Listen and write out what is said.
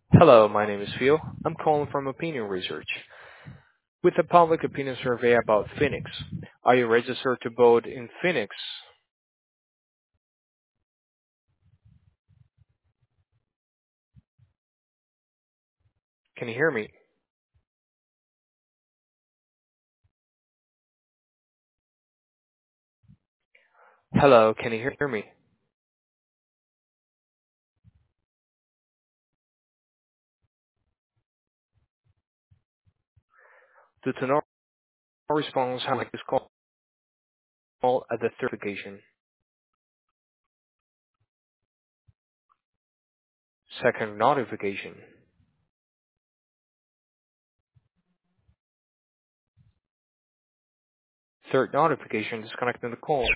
Hello, my name is Phil. I'm calling from Opinion Research with a public opinion survey about Phoenix. Are you registered to vote in Phoenix? Can you hear me? Hello, can you hear me? Due to no response, I like this call at the third notification. Second notification. Third notification disconnecting the call.